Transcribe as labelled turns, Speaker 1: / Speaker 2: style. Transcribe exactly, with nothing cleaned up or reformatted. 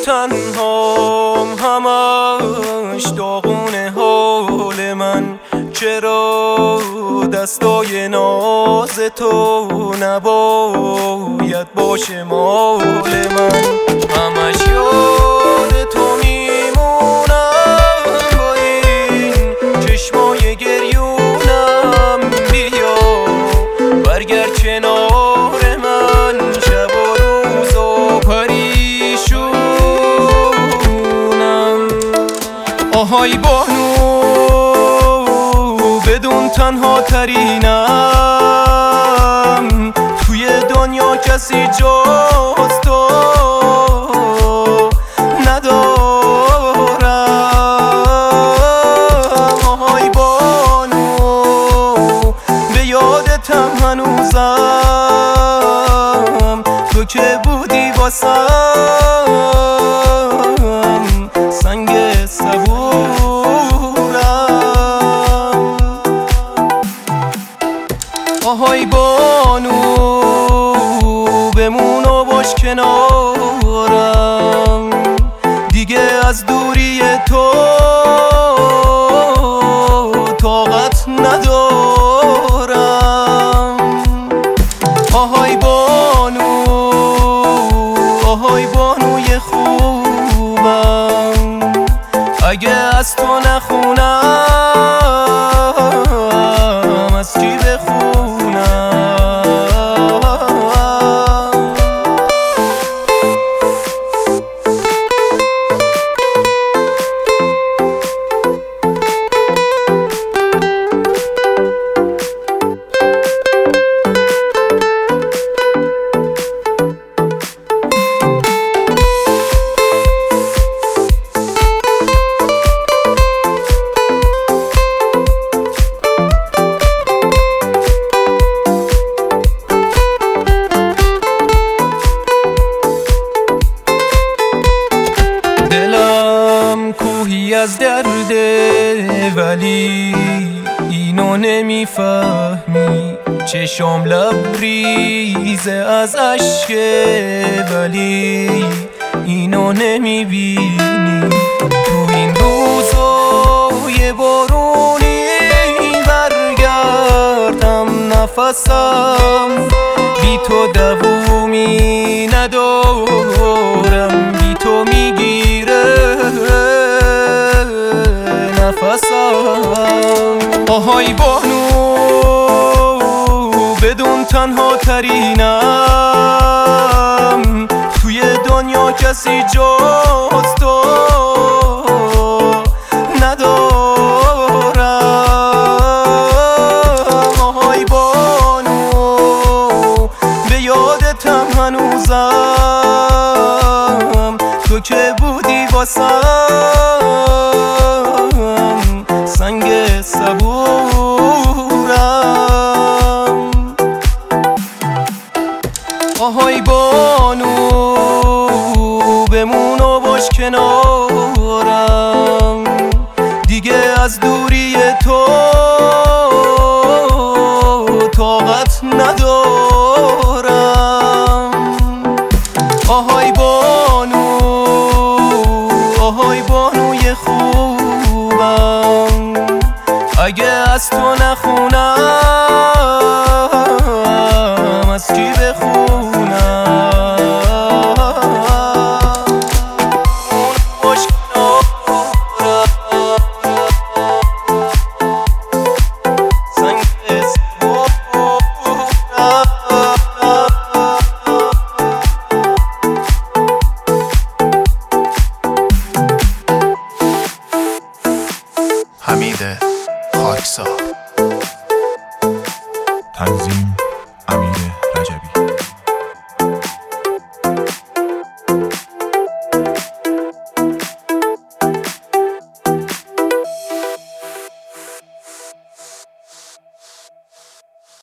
Speaker 1: تنهام همش داغونه حال من، چرا دستای ناز تو نباید باشه مال من؟ همش یاد تو میمونم با این چشمای گریونم، بیا برگرد کنار من شب و روز و پریشونم. آهای بانو بدون تنها ترینم توی دنیا، کسی جز تو ندارم. آهای بانو به یادتم هنوزم، تو که بودی واسم سنگ صبورم. آهای بانو بمون و باش کنارم، دیگه از دوری تو طاقت ندارم. آهای بانو آهای بانوی خوبم، اگه از تو نخونم از چی بخونم؟ کوهی از درده ولی اینو نمیفهمی، چشام لبریزه از عشقه ولی اینو نمیبینی. تو این روزای بارونی برگردم نفسم، بی تو دوومی ندارم، بی تو میگیره نفسم. آهای بانو بدون تنها ترینم توی دنیا، کسی جز تو ندارم. آهای بانو به یادتم هنوزم، تو که بودی واسم سنگ صبورم. آهای بانو بمون و باش کنارم، دیگه از دوری تو طاقت ندارم. آهای بانو آهای بانوی خوبم، اگه از تو نخونم از کی بخونم؟
Speaker 2: حمید خاکسار. تنظیم